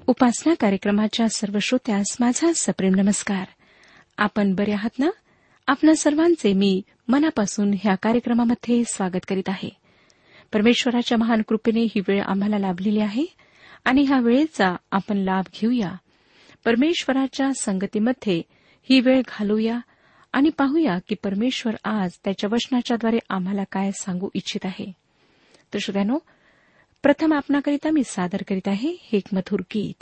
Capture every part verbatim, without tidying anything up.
उपासना कार्यक्रमाच्या सर्व श्रोत्यास माझा सप्रेम नमस्कार. आपण बरे आहात ना? आपणा सर्वांचे मी मनापासून ह्या कार्यक्रमामध्ये स्वागत करीत आहे. परमेश्वराच्या महान कृपेने ही वेळ आम्हाला लाभलेली आहे आणि ह्या वेळेचा आपण लाभ घेऊया. परमेश्वराच्या संगतीमध्ये ही वेळ घालूया आणि पाहूया की परमेश्वर आज त्याच्या वचनाच्याद्वारे आम्हाला काय सांगू इच्छित आहे. तर श्रोत्यानो, प्रथम आपणाकरिता मी सादर करीत आहे हे एक मधुर गीत.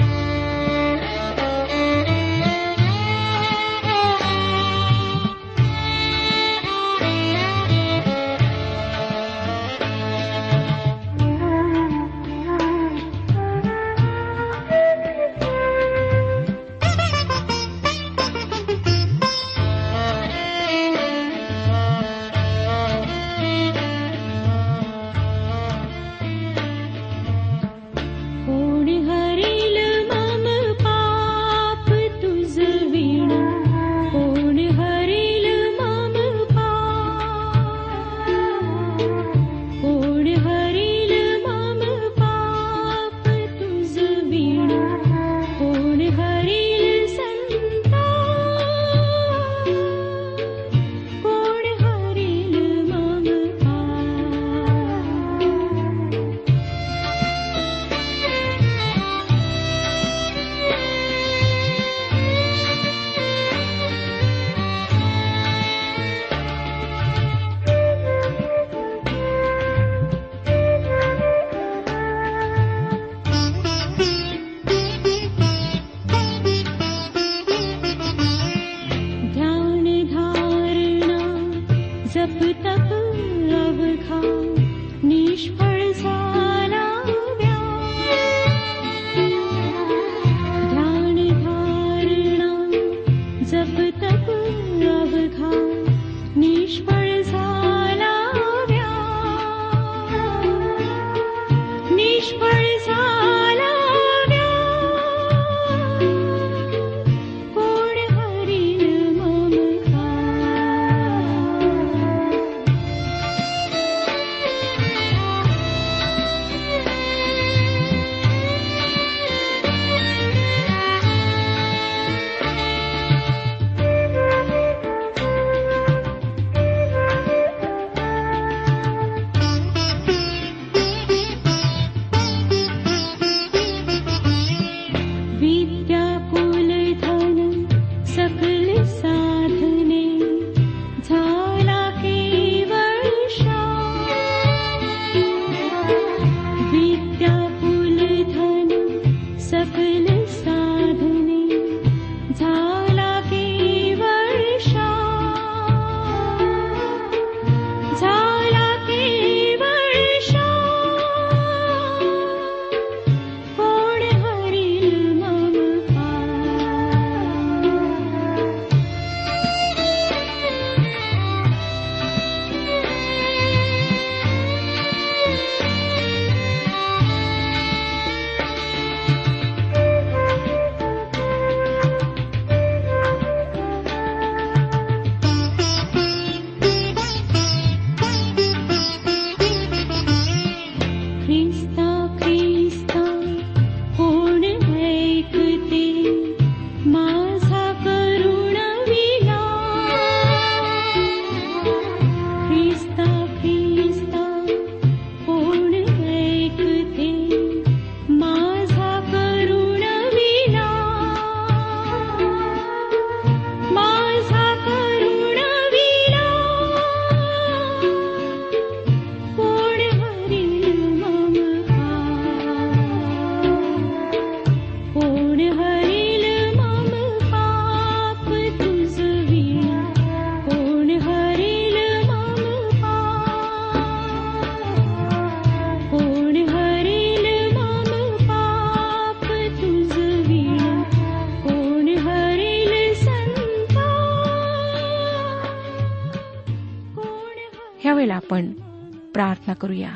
ह्यावेळेला आपण प्रार्थना करूया.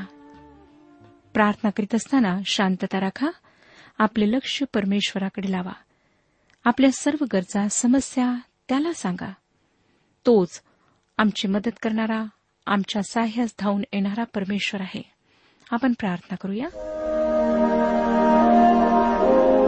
प्रार्थना करीत असताना शांतता राखा. आपले लक्ष परमेश्वराकडे लावा. आपल्या सर्व गरजा, समस्या त्याला सांगा. तोच आमची मदत करणारा, आमच्या साह्यास धावून येणारा परमेश्वर आहे. आपण प्रार्थना करूया.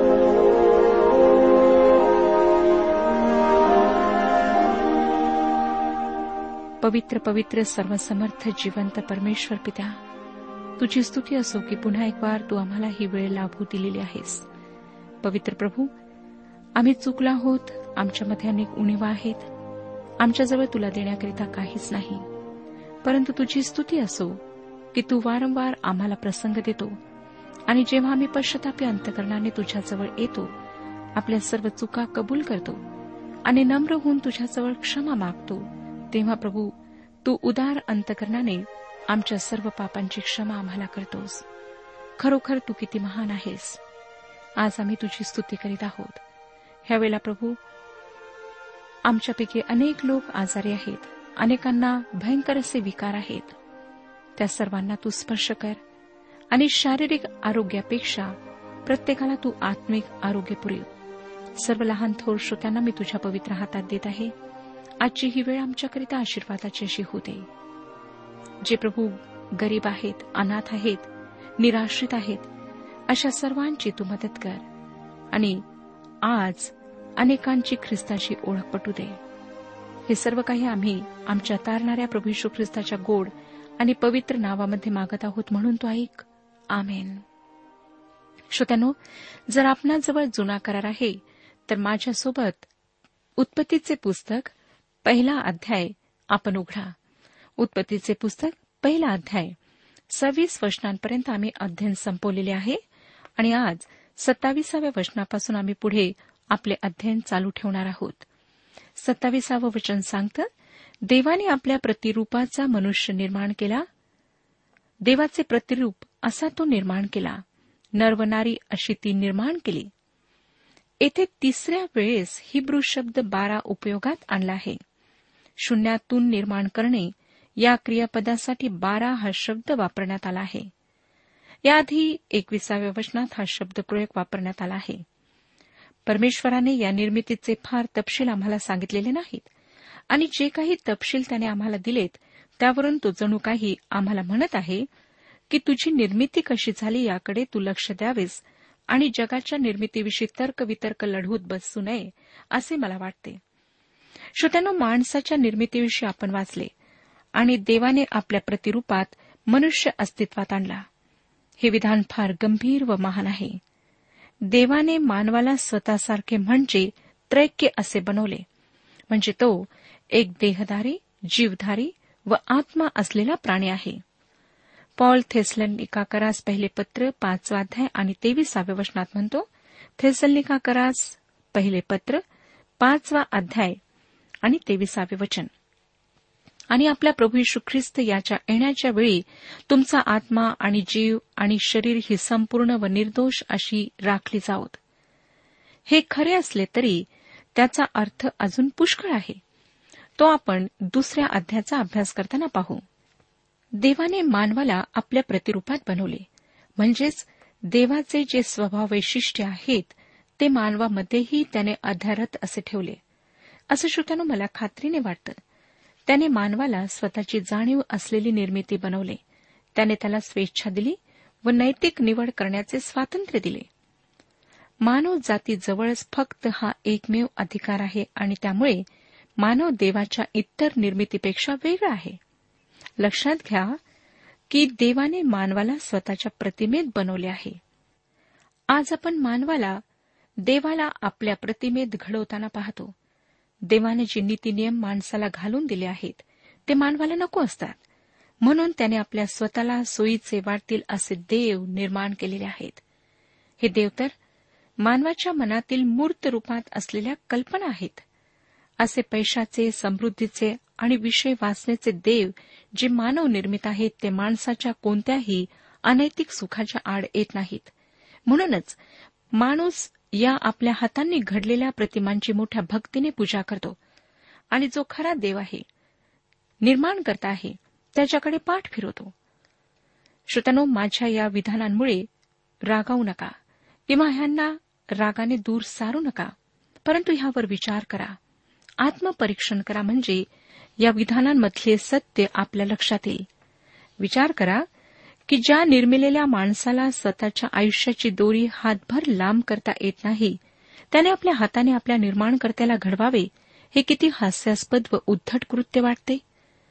पवित्र पवित्र सर्वसमर्थ जिवंत परमेश्वर पित्या, तुझी स्तुती असो की पुन्हा एक बार तू आम्हाला ही वेळ लाभू दिलेली आहेस. पवित्र प्रभू, आम्ही चुकलो आहोत, आमच्यामध्ये अनेक उणीवा आहेत, आमच्याजवळ तुला देण्याकरिता काहीच नाही. परंतु तुझी स्तुती असो की तू वारंवार आम्हाला प्रसंग देतो आणि जेव्हा आम्ही पश्चातापी अंतकरणाने तुझ्याजवळ येतो, आपल्या सर्व चुका कबूल करतो आणि नम्र होऊन तुझ्याजवळ क्षमा मागतो, तेव्हा प्रभू तू उदार अंतकरणाने आमच्या सर्व पापांची क्षमा आम्हाला करतोस. खरोखर तू किती महान आहेस. आज आम्ही तुझी स्तुती करीत आहोत. ह्यावेळेला प्रभू, आमच्यापैकी अनेक लोक आजारी आहेत, अनेकांना भयंकर असे विकार आहेत. त्या सर्वांना तू स्पर्श कर आणि शारीरिक आरोग्यापेक्षा प्रत्येकाला तू आत्मिक आरोग्य पुरेव. सर्व लहान थोर श्रोत्यांना मी तुझ्या पवित्र हातात देत आहे. आजची ही वेळ आमच्याकरिता आशीर्वादाची अशी होते. जे प्रभू गरीब आहेत, अनाथ आहेत, निराश्रित आहेत, अशा सर्वांची तू मदत कर आणि आज अनेकांची ख्रिस्ताची ओळख पटू दे. हे सर्व काही आम्ही आमच्या तारणाऱ्या प्रभू येशू ख्रिस्ताच्या गोड आणि पवित्र नावामध्ये मागत आहोत, म्हणून तो ऐक. आमेन. श्रोत्यांनो, जर आपणाजवळ जुना करार आहे तर माझ्यासोबत उत्पत्तीचे पुस्तक पहिला अध्याय आपण उघडा. उत्पत्तीचे पुस्तक पहिला अध्याय सव्वीस वचनांपर्यंत आम्ही अध्ययन संपवलेले आहे आणि आज सत्तावीसाव्या वचनापासून आम्ही पुढे आपले अध्ययन चालू ठेवणार आहोत. सत्तावीसावं वचन सांगतं, देवाने आपल्या प्रतिरूपाचा मनुष्य निर्माण केला. देवाचे प्रतिरूप असा तो निर्माण केला, नर व नारी अशी ती निर्माण केली. येथे तिसऱ्या वेळेस हिब्रू शब्द बारा उपयोगात आणला आहे. शून्यातून निर्माण करणे या क्रियापदासाठी बारा हा शब्द वापरण्यात आला आहे. याआधी एकविसाव्या वचनात हा शब्दप्रयोग वापरण्यात आला आहे. परमेश्वराने या निर्मितीचे फार तपशील आम्हाला सांगितलेले नाहीत आणि जे काही तपशील त्याने आम्हाला दिलेत त्यावरून तो जणू काही आम्हाला म्हणत आहे की तुझी निर्मिती कशी झाली याकडे तू लक्ष द्यावेस आणि जगाच्या निर्मितीविषयी तर्कवितर्क लढवत बसू नये, असे मला वाटते. श्रोत्यांनो, माणसाच्या निर्मितीविषयी आपण वाचले आणि देवाने आपल्या प्रतिरूपात मनुष्य अस्तित्वात आणला. हे विधान फार गंभीर व महान आहे. देवाने मानवाला स्वतःसारखे म्हणजे त्रैक्य असे बनवले, म्हणजे तो एक देहधारी, जीवधारी व आत्मा असलेला प्राणी आहे. पॉल थेसलोनिकाकरास पहिले पत्र पाचवा अध्याय आणि तेविसाव्या वचनात म्हणतो, थेसलोनिकाकरास पहिले पत्र पाचवा अध्याय आणि तेविसावे वचन, आणि आपला प्रभू येशू ख्रिस्त याच्या येण्याच्या वेळी तुमचा आत्मा आणि जीव आणि शरीर ही संपूर्ण व निर्दोष अशी राखली जावोत. हे खरे असले तरी त्याचा अर्थ अजून पुष्कळ आहे. तो आपण दुसऱ्या अध्यायाचा अभ्यास करताना पाहू. देवाने मानवाला आपल्या प्रतिरूपात बनवले, म्हणजेच देवाचे जे स्वभाव वैशिष्ट्य आहेत ते मानवामध्येही त्याने अध्यारत असे ठेवले. असं श्रोत्यानो, मला खात्रीने वाटतं. त्याने मानवाला स्वतःची जाणीव असलेली निर्मिती बनवले. त्याने त्याला स्वेच्छा दिली व नैतिक निवड करण्याचे स्वातंत्र्य दिले. मानव जातीजवळच फक्त हा एकमेव अधिकार आहे आणि त्यामुळे मानव देवाच्या इतर निर्मितीपेक्षा वेगळा आहे. लक्षात घ्या की देवाने मानवाला स्वतःच्या प्रतिमेत बनवले आहे. आज आपण मानवाला देवाला आपल्या प्रतिमेत घडवताना पाहतो. देवाने जे नीतीनियम माणसाला घालून दिले आहेत ते मानवाला नको असतात, म्हणून त्याने आपल्या स्वतःला सोयीचे वाटतील असे देव निर्माण केलेले आहेत. हे देव तर मानवाच्या मनातील मूर्त रूपात असलेल्या कल्पना आहेत. असे पैशाचे, समृद्धीचे आणि विषय वाचण्याचे देव जे मानव निर्मित आहेत ते माणसाच्या कोणत्याही अनैतिक सुखाच्या आड येत नाहीत. म्हणूनच माणूस या आपल्या हातांनी घडलेल्या प्रतिमांची मोठ्या भक्तीने पूजा करतो आणि जो खरा देव आहे, निर्माणकर्ता आहे, त्याच्याकडे पाठ फिरवतो. श्रोत्यानो, माझ्या या विधानांमुळे रागावू नका किंवा ह्यांना रागाने दूर सारू नका, परंतु ह्यावर विचार करा, आत्मपरीक्षण करा, म्हणजे या विधानांमधले सत्य आपल्या लक्षात येईल. विचार करा की ज्या निर्मिलेल्या माणसाला स्वतःच्या आयुष्याची दोरी हातभर लांब करता येत नाही, त्याने आपल्या हाताने आपल्या निर्माणकर्त्याला घडवावे, हे किती हास्यास्पद व उद्धट कृत्य वाटते.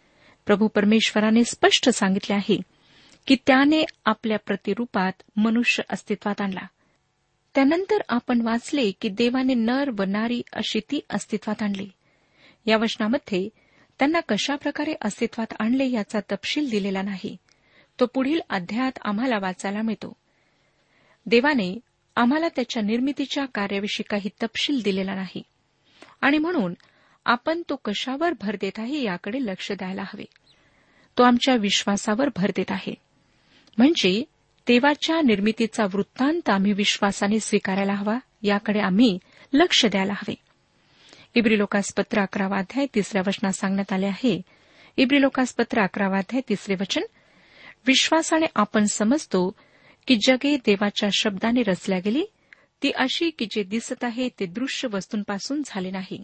प्रभू परमेश्वराने स्पष्ट सांगितले आहे की त्याने आपल्या प्रतिरूपात मनुष्य अस्तित्वात आणला. त्यानंतर आपण वाचले की देवाने नर व नारी अशी ती अस्तित्वात आणली. या वचनामध्ये त्यांना कशाप्रकारे अस्तित्वात आणले याचा तपशील दिलेला नाही. तो पुढील अध्यायात आम्हाला वाचायला मिळतो. देवाने आम्हाला त्याच्या निर्मितीच्या कार्याविषयी काही तपशील दिलेला नाही आणि म्हणून आपण तो कशावर भर देत आहे याकडे लक्ष द्यायला हवे. तो आमच्या विश्वासावर भर देत आहे. म्हणजे देवाच्या निर्मितीचा वृत्तांत आम्ही विश्वासाने स्वीकारायला हवा याकडे आम्ही लक्ष द्यायला हवे. इब्री लोकासपत्र अकरावा अध्याय तिसऱ्या वचनात सांगण्यात आले आहे. इब्री लोकासपत्र अकरावा अध्याय तिसरे वचन, विश्वासाने आपण समजतो की जगे देवाच्या शब्दाने रचल्या गेली, ती अशी की जे दिसत आहे ते दृश्य वस्तूंपासून झाले नाही.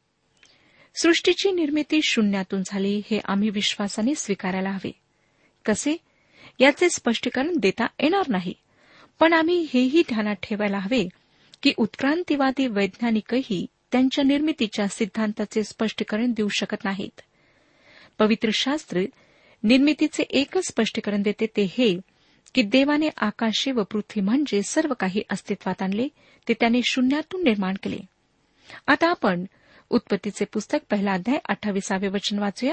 सृष्टीची निर्मिती शून्यातून झाली हे आम्ही विश्वासाने स्वीकारायला हवे. कसे याचे स्पष्टीकरण देता येणार नाही, पण आम्ही हेही ध्यानात ठेवायला हवे की उत्क्रांतीवादी वैज्ञानिकही त्यांच्या निर्मितीच्या सिद्धांताचे स्पष्टीकरण देऊ शकत नाहीत. पवित्र शास्त्र निर्मितीचे एकच स्पष्टीकरण देते, ते हे की देवाने आकाशे व पृथ्वी म्हणजे सर्व काही अस्तित्वात आणले, ते त्याने शून्यातून निर्माण केले. आता आपण उत्पत्तीचे पुस्तक पहिला अध्याय अठ्ठावीसावे वचन वाचूया.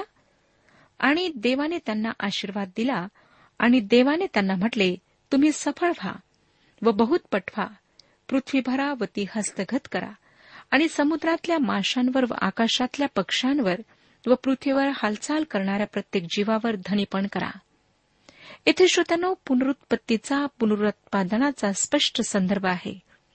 आणि देवाने त्यांना आशीर्वाद दिला आणि देवाने त्यांना म्हटले, तुम्ही सफळ व्हा व बहुत पटवा, पृथ्वी भरा व ती हस्तगत करा आणि समुद्रातल्या माशांवर व आकाशातल्या पक्ष्यांवर व पृथ्वीवर हालचाल करणाऱ्या प्रत्येक जीवावर धनीपण करा. येथे श्रोत्यांनो, पुनरुत्पत्तीचा पुनरुत्पादनाचा स्पष्ट संदर्भ आहे.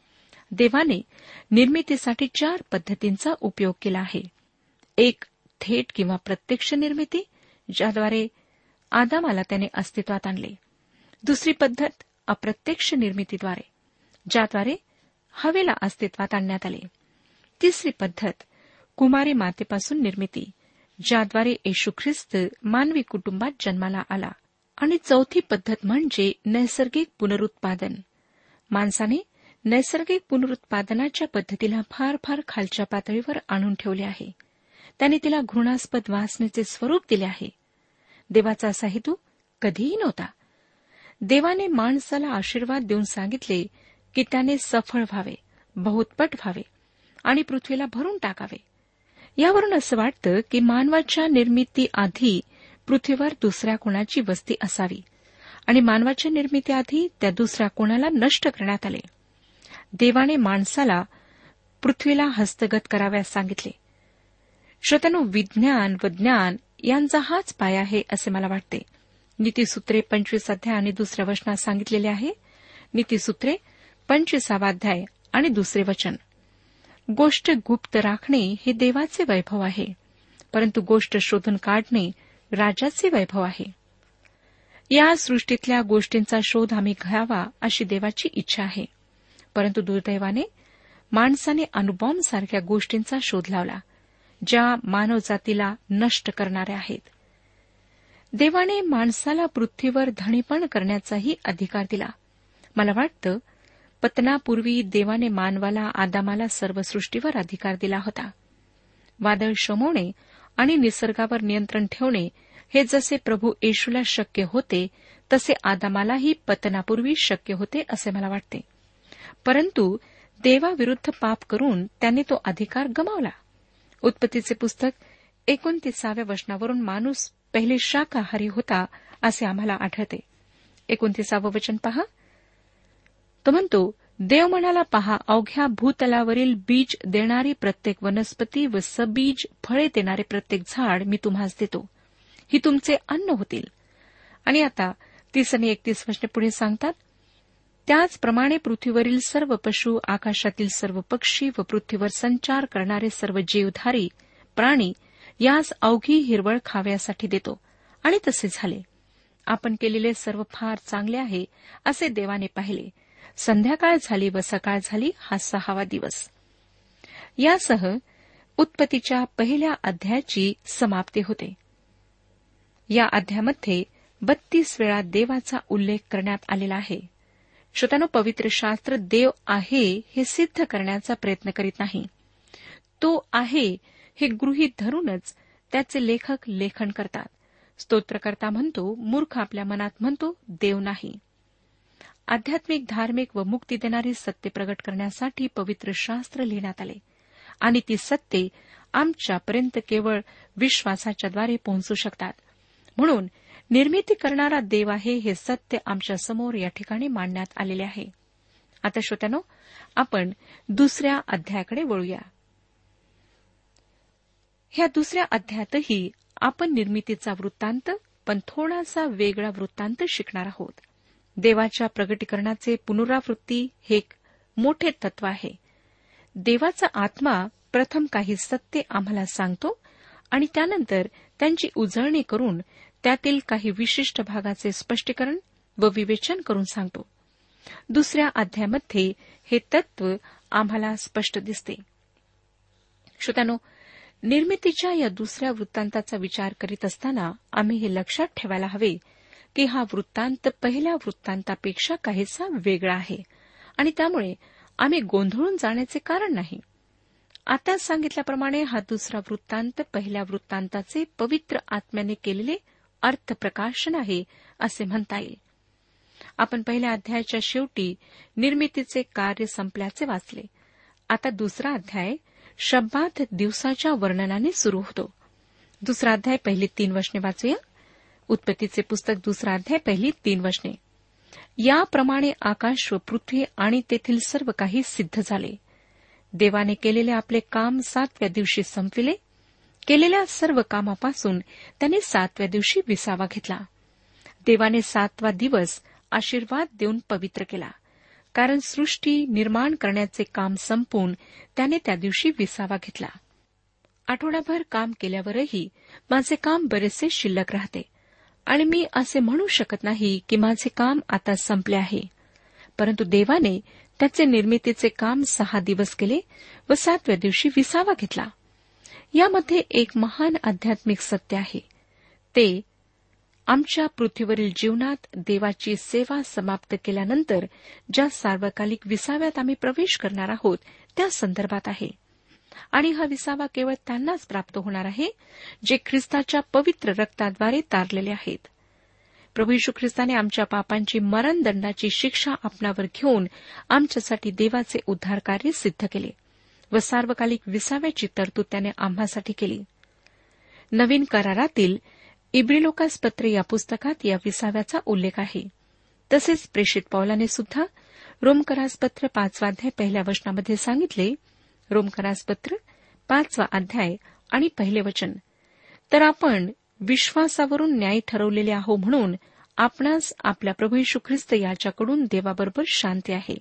देवाने निर्मितीसाठी चार पद्धतींचा उपयोग केला आहे. एक थेट किंवा प्रत्यक्ष निर्मिती, ज्याद्वारे आदामाला त्याने अस्तित्वात आणले. दुसरी पद्धत अप्रत्यक्ष निर्मितीद्वारे, ज्याद्वारे हवेला अस्तित्वात आणण्यात आले. तिसरी पद्धत कुमारी मातेपासून निर्मिती, ज्याद्वारे येशू ख्रिस्त मानवी कुटुंबात जन्माला आला. आणि चौथी पद्धत म्हणजे नैसर्गिक पुनरुत्पादन. माणसाने नैसर्गिक पुनरुत्पादनाच्या पद्धतीला फार फार खालच्या पातळीवर आणून ठेवले आहे. त्याने तिला घृणास्पद वासनेचे स्वरूप दिले आहे. देवाचा असा हेतू कधीही नव्हता. देवाने माणसाला आशीर्वाद देऊन सांगितले की त्याने सफळ व्हावे, बहुतपट व्हावे आणि पृथ्वीला भरून टाकावे. यावरून असं वाटतं की मानवाच्या निर्मितीआधी पृथ्वीवर दुसऱ्या कोणाची वस्ती असावी आणि मानवाच्या निर्मितीआधी त्या दुसऱ्या कोणाला नष्ट करण्यात आले. देवाने माणसाला पृथ्वीला हस्तगत कराव्यास सांगितले. श्रोत्यांनो, विज्ञान व ज्ञान यांचा हाच पाया आहे असे मला वाटते. नीतीसूत्रे पंचवीस अध्याय आणि दुसऱ्या वचनात सांगितलेले आहे. नीतीसूत्रे पंचवीसावा अध्याय आणि दुसरे वचन, गोष्ट गुप्त राखणे हे देवाचे वैभव आहे, परंतु गोष्ट शोधून काढणे राजाचे वैभव आहे. या सृष्टीतल्या गोष्टींचा शोध आम्ही घ्यावा अशी देवाची इच्छा आहे, परंतु दुर्दैवाने माणसाने अणुबॉम्बसारख्या गोष्टींचा शोध लावला, ज्या मानवजातीला नष्ट करणाऱ्या आहेत. देवाने माणसाला पृथ्वीवर धनीपण करण्याचाही अधिकार दिला. मला वाटतं पतनापूर्वी देवाने मानवाला आदामाला सर्व सृष्टीवर अधिकार दिला होता. वादळ शमवणे आणि निसर्गावर नियंत्रण ठेवणे हे जसे प्रभू येशूला शक्य होते तसे आदामालाही पतनापूर्वी शक्य होते असे मला वाटते. परंतु देवाविरुद्ध पाप करून त्याने तो अधिकार गमावला. उत्पत्तीचे पुस्तक एकोणतीसाव्या वचनावरून माणूस पहिले शाकाहारी होता असे आम्हाला आढळते. एकोणतीसावं वचन पहा. तो म्हणतो, देव म्हणाला, पहा, अवघ्या भूतलावरील बीज देणारी प्रत्येक वनस्पती व सबीज फळे देणारे प्रत्येक झाड मी तुम्हास देतो, ही तुमचे अन्न होतील. आणि आता तीस आणि एकतीस वचने पुढे सांगतात, त्याचप्रमाणे पृथ्वीवरील सर्व पशु, आकाशातील सर्व पक्षी व पृथ्वीवर संचार करणारे सर्व जीवधारी प्राणी यास अवघी हिरवळ खाव्यासाठी देतो. आणि तसे झाले. आपण केलेले सर्व फार चांगले आहे असे देवाने पाहिले. संध्याकाळ झाली व सकाळ झाली, हा सहावा दिवस. यासह उत्पत्तीच्या पहिल्या अध्यायाची समाप्ती होते. या अध्यायामध्ये बत्तीस वेळा देवाचा उल्लेख करण्यात आलेला आहे. श्रोत्यानो, पवित्र शास्त्र देव आहे हे सिद्ध करण्याचा प्रयत्न करीत नाही. तो आहे हे गृहीत धरूनच त्याचे लेखक लेखन करतात. स्तोत्रकर्ता म्हणतो, मूर्ख आपल्या मनात म्हणतो, देव नाही. आध्यात्मिक, धार्मिक व मुक्ती देणारी सत्य प्रगट करण्यासाठी पवित्र शास्त्र लिहिण्यात आले आणि ती सत्ये आमच्यापर्यंत केवळ विश्वासाच्याद्वारे पोहोचू शकतात. म्हणून निर्मिती करणारा देव आहे हे सत्य आमच्या समोर या ठिकाणी मांडण्यात आलेले आहे. आता श्रोत्यानो, आपण दुसऱ्या अध्यायाकडे वळूया. ह्या दुसऱ्या अध्यायातही आपण निर्मितीचा वृत्तांत, पण थोडासा वेगळा वृत्तांत शिकणार आहोत. देवाच्या प्रगटीकरणाचे पुनरावृत्ती हे एक मोठे तत्व आहे. देवाचा आत्मा प्रथम काही सत्य आम्हाला सांगतो आणि त्यानंतर त्यांची उजळणी करून त्यातील काही विशिष्ट भागाचे स्पष्टीकरण व विवेचन करून सांगतो. दुसऱ्या अध्यायामध्ये हे तत्व आम्हाला स्पष्ट दिसते. श्रोत्यानो, निर्मितीच्या या दुसऱ्या वृत्तांताचा विचार करीत असताना आम्ही हे लक्षात ठेवायला हवे की हा वृत्तांत पहिल्या वृत्तांतापेक्षा काहीसा वेगळा आहे आणि त्यामुळे आम्ही गोंधळून जाण्याचे कारण नाही. आता सांगितल्याप्रमाणे हा दुसरा वृत्तांत पहिल्या वृत्तांताचे पवित्र आत्म्याने केलेले अर्थप्रकाशन आहे असे म्हणता येईल. आपण पहिल्या अध्यायाच्या शेवटी निर्मितीचे कार्य संपल्याचे वाचले. आता दुसरा अध्याय शब्बात दिवसाच्या वर्णनाने सुरू होतो. दुसरा अध्याय पहिली तीन वचने वाचूया. उत्पत्तीचे पुस्तक दुसरा अध्याय पहिली तीन वचने. याप्रमाणे आकाश व पृथ्वी आणि तेथील सर्व काही सिद्ध झाले. देवाने केलेले आपले काम सातव्या दिवशी संपविले. केलेल्या सर्व कामापासून त्याने सातव्या दिवशी विसावा घेतला. देवाने सातवा दिवस आशीर्वाद देऊन पवित्र केला, कारण सृष्टी निर्माण करण्याचे काम संपून त्याने त्या दिवशी विसावा घेतला. आठवडाभर काम केल्यावरही माझे काम बरेचसे शिल्लक राहते आणि मी असे म्हणू शकत नाही की माझे काम आता संपले आहे. परंतु देवाने त्याचे निर्मितीचे काम सहा दिवस केले व सातव्या दिवशी विसावा घेतला. यामध्ये एक महान आध्यात्मिक सत्य आहे. ते आमच्या पृथ्वीवरील जीवनात देवाची सेवा समाप्त केल्यानंतर ज्या सार्वकालिक विसाव्यात आम्ही प्रवेश करणार आहोत त्या संदर्भात आहे. आणि हा विसावा केवळ त्यांनाच प्राप्त होणार आहे जे ख्रिस्ताच्या पवित्र रक्ताद्वारे तारलेले आहेत. प्रभू येशू ख्रिस्ताने आमच्या पापांची मरणदंडाची शिक्षा आपणावर घेऊन आमच्यासाठी देवाचे उद्धारकार्य सिद्ध केले व सार्वकालिक विसाव्याची तरतूद त्याने आम्हासाठी केली. नवीन करारातील इब्रिलोकास पत्र या पुस्तकात या विसाव्याचा उल्लेख आहे. तसेच प्रेषित पौलाने सुद्धा रोमकरास पत्र पाचवा अध्याय पहिल्या वचनामध्ये सांगितले. रोमकरास पत्र पाचवा अध्याय आणि पहिले वचन. तर आपण विश्वासावरून न्याय ठरवलेले आहो म्हणून आपणास आपल्या प्रभू येशू ख्रिस्त याच्याकडून देवाबरोबर शांती आहे.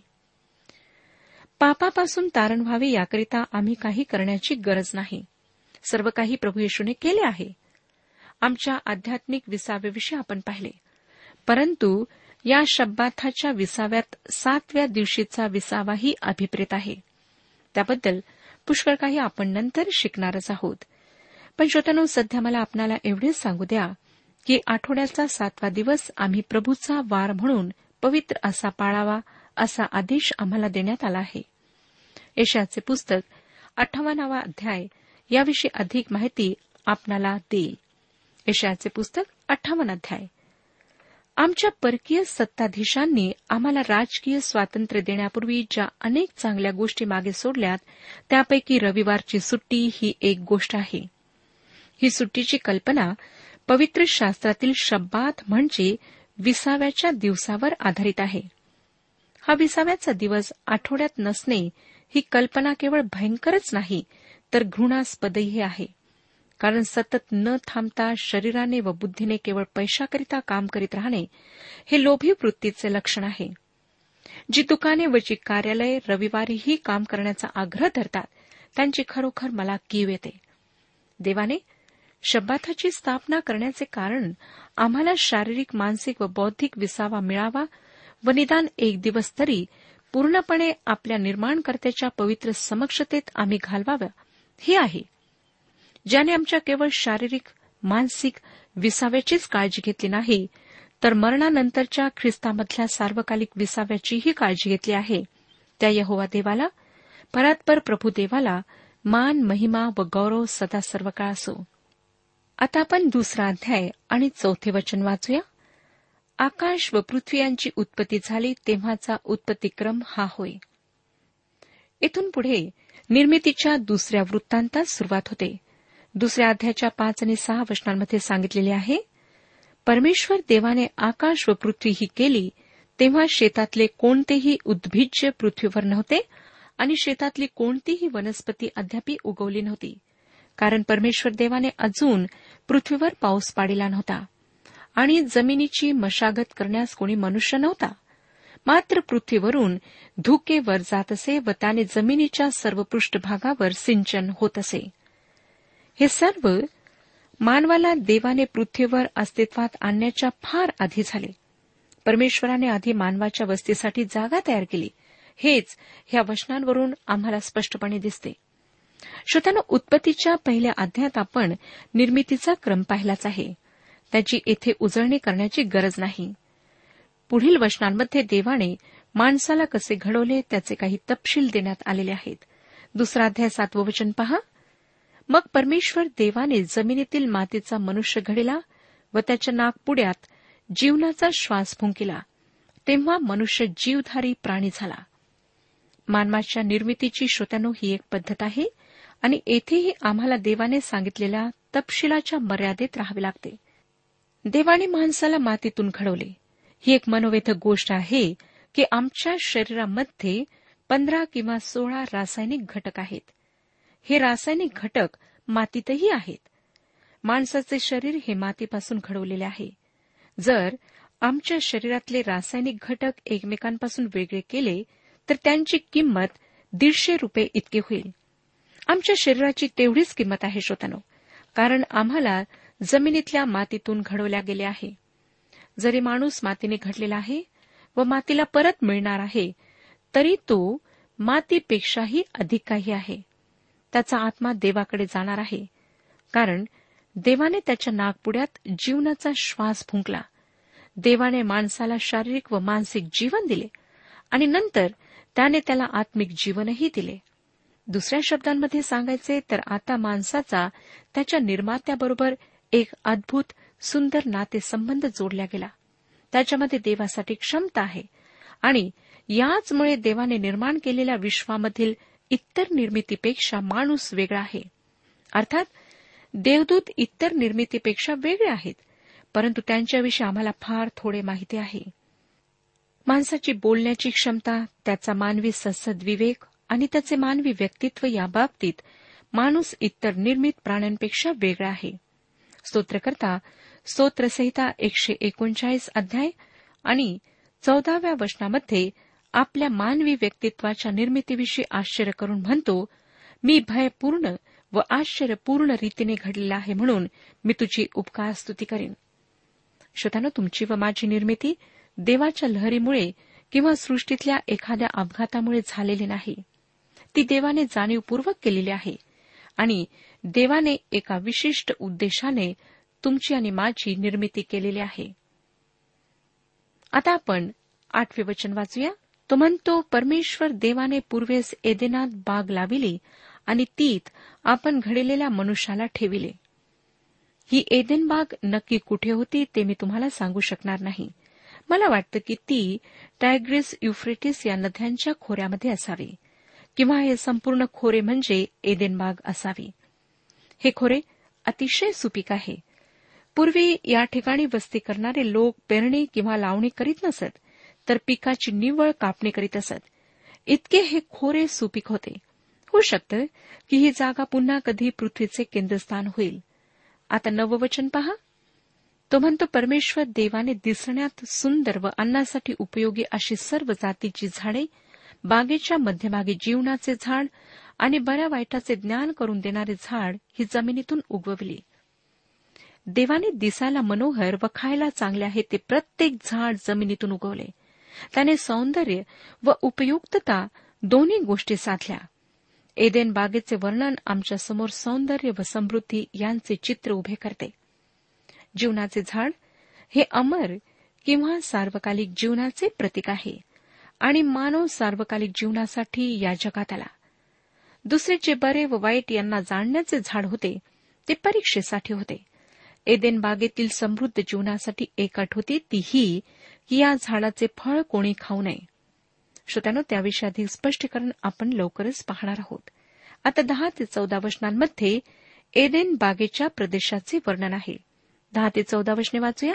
पापापासून तारण व्हावे याकरिता आम्ही काही करण्याची गरज नाही. सर्व काही प्रभू येशूने केले आहे. आमच्या आध्यात्मिक विसाव्याविषयी आपण पाहिले. परंतु या शब्बाथाच्या विसाव्यात सातव्या दिवशीचा विसावाही अभिप्रेत आहे. त्याबद्दल पुष्कळ काही आपण नंतर शिकणारच आहोत. पण श्रोत्यांनो, सध्या मला आपणाला एवढेच सांगू द्या की आठवड्याचा सातवा दिवस आम्ही प्रभूचा वार म्हणून पवित्र असा पाळावा असा आदेश आम्हाला देण्यात आला आहे. यशाचे पुस्तक अठ्ठावन्नावा अध्याय याविषयी अधिक माहिती आपणाला देईल. यशाचे पुस्तक अठ्ठावन्न अध्याय. आमच्या परकीय सत्ताधीशांनी आम्हाला राजकीय स्वातंत्र्य देण्यापूर्वी ज्या अनेक चांगल्या गोष्टी मागे सोडल्यात त्यापैकी रविवारची सुट्टी ही एक गोष्ट आहे. ही सुट्टीची कल्पना पवित्र शास्त्रातील शब्बात म्हणजे विसाव्याच्या दिवसावर आधारित आहे. हा विसाव्याचा दिवस आठवड्यात नसणे ही कल्पना केवळ भयंकरच नाही तर घृणास्पदही आहे. कारण सतत न थांबता शरीराने व बुद्धीने केवळ पैशाकरिता काम करीत राहणे हे लोभी वृत्तीचे लक्षण आहे. जी दुकाने व जी कार्यालये रविवारीही काम करण्याचा आग्रह धरतात त्यांची खरोखर मला कीव येते. देवाने शब्बाथाची स्थापना करण्याचे कारण आम्हाला शारीरिक, मानसिक व बौद्धिक विसावा मिळावा व निदान एक दिवस तरी पूर्णपणे आपल्या निर्माणकर्त्याच्या पवित्र समक्षतेत आम्ही घालवाव्या हे आहे. ज्याने आमच्या केवळ शारीरिक, मानसिक विसाव्याचीच काळजी घेतली नाही तर मरणानंतरच्या ख्रिस्तामधल्या सार्वकालिक विसाव्याचीही काळजी घेतली आहे, त्या यहोवा देवाला, परात्पर प्रभू देवाला मान, महिमा व गौरव सदा सर्वकाळ असो. आता आपण दुसरा अध्याय आणि चौथे वचन वाचूया. आकाश व पृथ्वी यांची उत्पत्ती झाली तेव्हाचा उत्पत्तीक्रम हा होय. इथून पुढे निर्मितीच्या दुसऱ्या वृत्तांतात सुरुवात होते. दुसऱ्या अध्यायाच्या पाच आणि सहा वचनांमध्ये सांगितलेले आहे, परमेश्वर देवाने आकाश व पृथ्वी ही केली तेव्हा शेतातले कोणतेही उद्भिज्य पृथ्वीवर नव्हते आणि शेतातली कोणतीही वनस्पती अद्यापी उगवली नव्हती, कारण परमेश्वर देवाने अजून पृथ्वीवर पाऊस पाडिला नव्हता आणि जमिनीची मशागत करण्यास कोणी मनुष्य नव्हता. मात्र पृथ्वीवरून धुके वर जात असे व त्याने जमिनीच्या सर्व पृष्ठभागावर सिंचन होत असे. हे सर्व मानवाला देवाने पृथ्वीवर अस्तित्वात आणण्याच्या फार आधी झाले. परमेश्वराने आधी मानवाच्या वस्तीसाठी जागा तयार केली, हेच ह्या वचनांवरून आम्हाला स्पष्टपणे दिसते. श्रोत्यांनो, उत्पत्तीच्या पहिल्या अध्यायात आपण निर्मितीचा क्रम पाहिलाच आहे. त्याची येथे उजळणी करण्याची गरज नाही. पुढील वचनांमध्ये देवाने माणसाला कसे घडवले त्याचे काही तपशील देण्यात आलेले आहेत. दुसरा अध्याय सातवं वचन पहा. मग परमेश्वर देवाने जमिनीतील मातीचा मनुष्य घडिला व त्याच्या नाकपुड्यात जीवनाचा श्वास फुंकिला, तेव्हा मनुष्य जीवधारी प्राणी झाला. मानवाच्या निर्मितीची श्रोत्यांनो ही एक पद्धत आहे आणि येथेही आम्हाला देवाने सांगितलेल्या तपशिलाच्या मर्यादेत राहावे लागते. देवाने माणसाला मातीतून घडवले. ही एक मनोवेधक गोष्ट आहे की आमच्या शरीरामध्ये पंधरा किंवा सोळा रासायनिक घटक आहेत. हे रासायनिक घटक मातीतही आहेत. माणसाचे शरीर हे मातीपासून घडवलेले आहे. जर आमच्या शरीरातले रासायनिक घटक एकमेकांपासून वेगळे केले तर त्यांची किंमत दीडशे रुपये इतकी होईल. आमच्या शरीराची तेवढीच किंमत आहे श्रोत्यानो, कारण आम्हाला जमिनीतल्या मातीतून घडवल्या गेले आहे. जरी माणूस मातीने घडलेला आहे व मातीला परत मिळणार आहे, तरी तो मातीपेक्षाही अधिक काही आहे. त्याचा आत्मा देवाकडे जाणार आहे, कारण देवाने त्याच्या नाकपुड्यात जीवनाचा श्वास फुंकला. देवाने माणसाला शारीरिक व मानसिक जीवन दिले आणि नंतर त्याने त्याला आत्मिक जीवनही दिले. दुसऱ्या शब्दांमध्ये सांगायचे तर आता माणसाचा त्याच्या निर्मात्याबरोबर एक अद्भुत सुंदर नातेसंबंध जोडला गेला. त्याच्यामध्ये देवासाठी क्षमता आहे आणि याचमुळे देवाने निर्माण केलेल्या विश्वामधील इतर निर्मितीपेक्षा माणूस वेगळा आहे. अर्थात देवदूत इतर निर्मितीपेक्षा वेगळे आहेत, परंतु त्यांच्याविषयी आम्हाला फार थोडे माहिती आहे. माणसाची बोलण्याची क्षमता, त्याचा मानवी सद्सद विवेक आणि त्याचे मानवी व्यक्तित्व याबाबतीत माणूस इतर निर्मित प्राण्यांपेक्षा वेगळा आहे. स्तोत्रकर्ता स्तोत्रसंहिता एकशे एकोणचाळीस अध्याय आणि चौदाव्या वचनामध्ये आपल्या मानवी व्यक्तित्वाच्या निर्मितीविषयी आश्चर्य करून म्हणतो, मी भयपूर्ण व आश्चर्यपूर्ण रीतीने घडलेला आहे, म्हणून मी तुझी उपकार स्तुती करीन. श्रोत्यानो, तुमची व माझी निर्मिती देवाच्या लहरीमुळे किंवा सृष्टीतल्या एखाद्या अपघातामुळे झालेली नाही. ती देवाने जाणीवपूर्वक केलेली आहे आणि देवाने एका विशिष्ट उद्देशाने तुमची आणि माझी निर्मिती केलेली आहे. आता आपण आठवे वचन वाचूया. तो म्हणतो, परमेश्वर देवाने पूर्वेस एदेनात बाग लाविली आणि तीत आपण घडलेल्या मनुष्याला ठेविले. ही एदेन बाग नक्की कुठे होती ते मी तुम्हाला सांगू शकणार नाही. मला वाटतं की ती टायग्रिस युफ्रेटिस या नद्यांच्या खोऱ्यामध्ये असावी किंवा हे संपूर्ण खोरे म्हणजे एदेन बाग असावी. हे खोरे अतिशय सुपीक आहे. पूर्वी या ठिकाणी वस्ती करणारे लोक पेरणी किंवा लावणी करीत नसत, तर पिकाची निव्वळ कापणी करीत असत. इतके हे खोरे सुपीक होते. होऊ शकतं की ही जागा पुन्हा कधी पृथ्वीचे केंद्रस्थान होईल. आता नववचन पहा. तो म्हणतो, परमेश्वर देवाने दिसण्यात सुंदर व अन्नासाठी उपयोगी अशी सर्व जातीची झाडे, बागेच्या मध्यभागी जीवनाचे झाड आणि बऱ्या वाईटाचे ज्ञान करून देणारे झाड ही जमिनीतून उगवली. देवाने दिसायला मनोहर व खायला चांगले आहे ते प्रत्येक झाड जमिनीतून उगवले. त्याने सौंदर्य व उपयुक्तता दोन्ही गोष्टी साधल्या. एदेन बागेचे वर्णन आमच्या समोर सौंदर्य व समृद्धी यांचे चित्र उभे करते. जीवनाचे झाड हे अमर किंवा सार्वकालिक जीवनाचे प्रतीक आहे आणि मानव सार्वकालिक जीवनासाठी या जगात आला. दुसरे जे बरे व वाईट यांना जाणण्याचे झाड होते ते परीक्षेसाठी होते. एदेन बागेतील समृद्ध जीवनासाठी एक अट होती, ती ही की या झाडाचे फळ कोणी खाऊ नये. श्रोत्यानो, त्याविषयी अधिक स्पष्टीकरण आपण लवकरच पाहणार आहोत. आता दहा ते चौदा वचनांमध्ये एदेन बागेच्या प्रदेशाचे वर्णन आहे. दहा ते चौदा वचने वाचूया.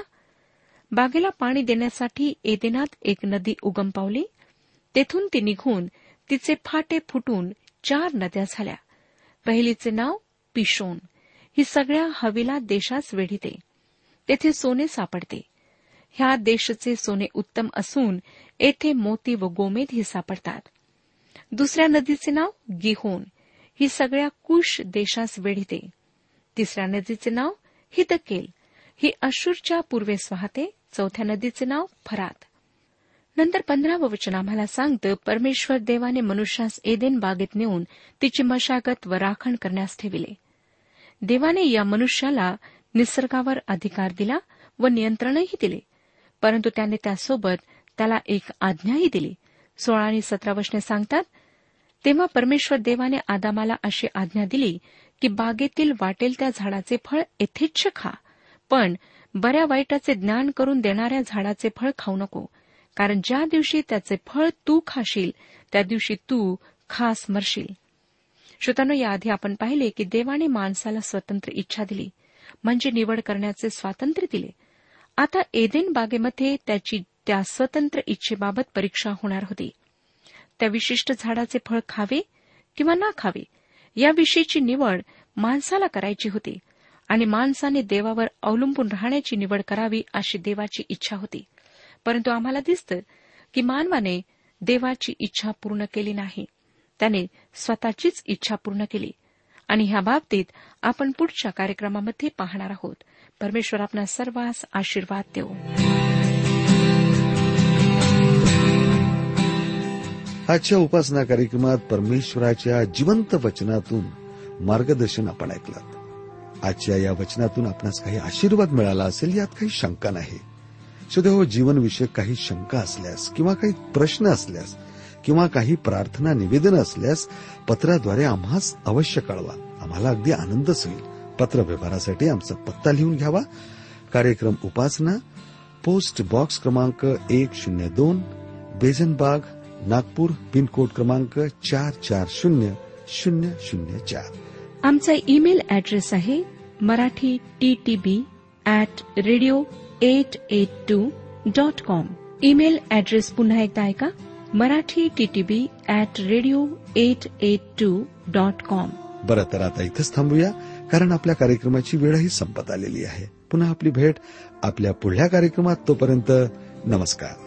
बागेला पाणी देण्यासाठी एदेनात एक नदी उगम पावली. तेथून ती निघून तिचे फाटे फुटून चार नद्या झाल्या. पहिलीचे नाव पिशोन. ही सगळ्या हवीला देशास वेढीते. तेथे सोने सापडते. ह्या देशचे सोने उत्तम असून येथे मोती व गोमेद ही सापडतात. दुसऱ्या नदीचे नाव गिहोन. ही सगळ्या कुश देशास वेढीते. तिसऱ्या नदीचे नाव हिदकेल. ही अशूरच्या पूर्वेस वाहते. चौथ्या नदीचे नाव फरात. नंतर पंधरावं वचन आम्हाला सांगतं, परमेश्वर देवाने मनुष्यास एदेन बागेत नेऊन तिची मशागत व राखण करण्यास ठेविले. देवाने या मनुष्याला निसर्गावर अधिकार दिला व नियंत्रणही दिले, परंतु त्याने त्यासोबत त्याला एक आज्ञाही दिली. सोळा आणि सतरा वचने सांगतात, तेव्हा परमेश्वर देवाने आदामाला अशी आज्ञा दिली की बागेतील वाटेल त्या झाडाचे फळ यथेच्छ खा, पण बऱ्या वाईटाचे ज्ञान करून देणाऱ्या झाडाचे फळ खाऊ नको, कारण ज्या दिवशी त्याचे फळ तू खाशील त्या दिवशी तू खास मरशील. श्रोत्यांनो, याआधी आपण पाहिले की देवाने माणसाला स्वतंत्र इच्छा दिली, म्हणजे निवड करण्याचे स्वातंत्र्य दिले. आता एदेन बागेमध्ये त्याची त्या स्वतंत्र इच्छेबाबत परीक्षा होणार होती. त्या विशिष्ट झाडाचे फळ खावे किंवा ना खावे याविषयीची निवड माणसाला करायची होती, आणि माणसाने देवावर अवलंबून राहण्याची निवड करावी अशी देवाची इच्छा होती. परंतु आम्हाला दिसतं की मानवाने देवाची इच्छा पूर्ण केली नाही. त्याने स्वतःचीच इच्छा पूर्ण केली, आणि ह्या बाबतीत आपण पुढच्या कार्यक्रमामध्ये पाहणार आहोत. परमेश्वर आपणा सर्वांस आशीर्वाद देवो. आजच्या उपासना कार्यक्रमात परमेश्वराच्या जिवंत वचनातून मार्गदर्शन आपण ऐकलं. आजच्या या वचनातून आपणास काही आशीर्वाद मिळाला असेल यात काही शंका नाही. सदैव जीवनविषयक काही शंका असल्यास किंवा काही प्रश्न असल्यास किंवा काही प्रार्थना निवेदन असल्यास पत्राद्वारे आम्हास अवश्य कळवा. आम्हाला अगदी आनंदच होईल. पत्र व्यवहारासाठी आमचा पत्ता लिहून घ्यावा. कार्यक्रम उपासना, पोस्ट बॉक्स क्रमांक एक शून्य दोन, बेझनबाग, नागपूर, पिनकोड क्रमांक चार चार शून्य शून्य शून्य चार. आमचा ईमेल ॲड्रेस आहे Marathi TTB at radio eight eight two dot com. Email address पुन्हा एकदा ऐका, Marathi TTB at radio eight eight two dot com. बरं, तर आता इथंच थांबूया, कारण आपल्या कार्यक्रमाची वेळही संपत आलेली आहे. पुन्हा आपली भेट आपल्या पुढल्या कार्यक्रमात. तोपर्यंत नमस्कार.